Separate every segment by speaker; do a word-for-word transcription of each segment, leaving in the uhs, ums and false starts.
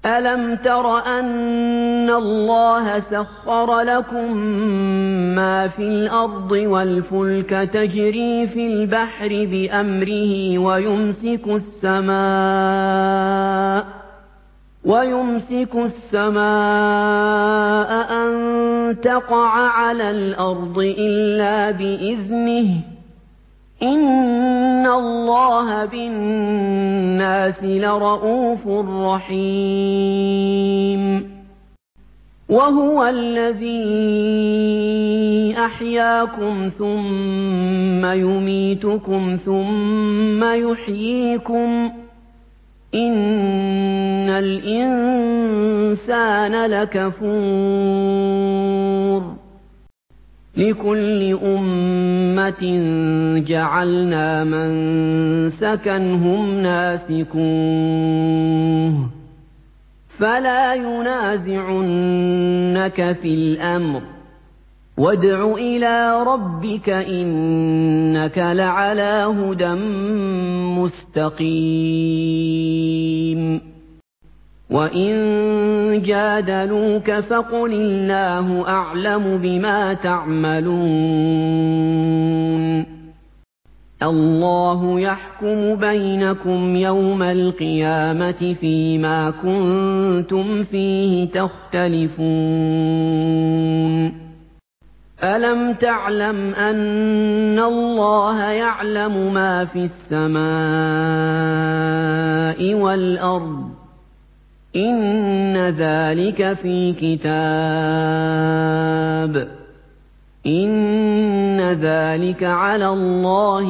Speaker 1: أَلَمْ تَرَ أَنَّ اللَّهَ سَخَّرَ لَكُم مَّا فِي الْأَرْضِ وَالْفُلْكَ تَجْرِي فِي الْبَحْرِ بِأَمْرِهِ وَيُمْسِكُ السَّمَاءَ وَيُمْسِكُ السَّمَاءَ أَن تَقَعَ عَلَى الْأَرْضِ إِلَّا بِإِذْنِهِ ۗ إِنَّ اللَّهَ بِالنَّاسِ لَرَءُوفٌ رَّحِيمٌ وَهُوَ الَّذِي أَحْيَاكُمْ ثُمَّ يُمِيتُكُمْ ثُمَّ يُحْيِيكُمْ ۗ إِنَّ الْإِنسَانَ لَكَفُورٌ لِكُلِّ أُمَّةٍ جَعَلْنَا مَنسَكًا هُمْ نَاسِكُوهُ فَلَا يُنَازِعُنَّكَ فِي الْأَمْرِ ۚ وَادْعُ إِلَىٰ رَبِّكَ إِنَّكَ لَعَلَىٰ هُدًى مُّسْتَقِيمٍ وَإِن جَادَلُوكَ فَقُلِ اللَّهُ أَعْلَمُ بِمَا تَعْمَلُونَ اللَّهُ يَحْكُمُ بَيْنَكُمْ يَوْمَ الْقِيَامَةِ فِيمَا كُنتُمْ فِيهِ تَخْتَلِفُونَ أَلَمْ تَعْلَمْ أَنَّ اللَّهَ يَعْلَمُ مَا فِي السَّمَاءِ وَالْأَرْضِ ۗ إِنَّ ذَٰلِكَ فِي كِتَابٍ ۚ إِنَّ ذَٰلِكَ عَلَى اللَّهِ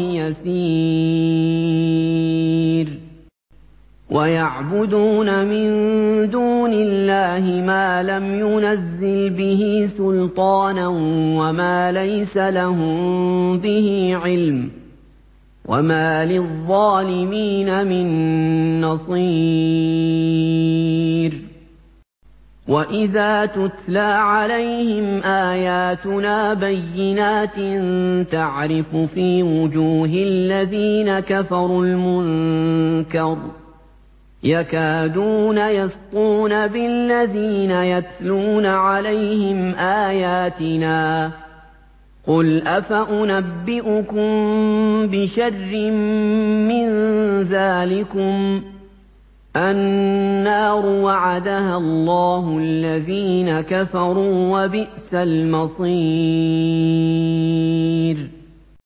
Speaker 1: يَسِيرٌ وَيَعْبُدُونَ مِن دُونِ اللَّهِ مَا لَمْ يُنَزِّلْ بِهِ سُلْطَانًا وَمَا لَيْسَ لَهُم بِهِ عِلْمٌ ۗ وَمَا لِلظَّالِمِينَ مِن نَّصِيرٍ وَإِذَا تُتْلَىٰ عَلَيْهِمْ آيَاتُنَا بَيِّنَاتٍ تَعْرِفُ فِي وُجُوهِ الَّذِينَ كَفَرُوا الْمُنكَرَ يَكَادُونَ يَسْطُونَ بِالَّذِينَ يَتْلُونَ عَلَيْهِمْ آيَاتِنَا ۗ قُلْ أَفَأُنَبِّئُكُم بِشَرٍّ مِّن ذَٰلِكُمُ ۗ النَّارُ وَعَدَهَا اللَّهُ الَّذِينَ كَفَرُوا ۖ وَبِئْسَ الْمَصِيرُ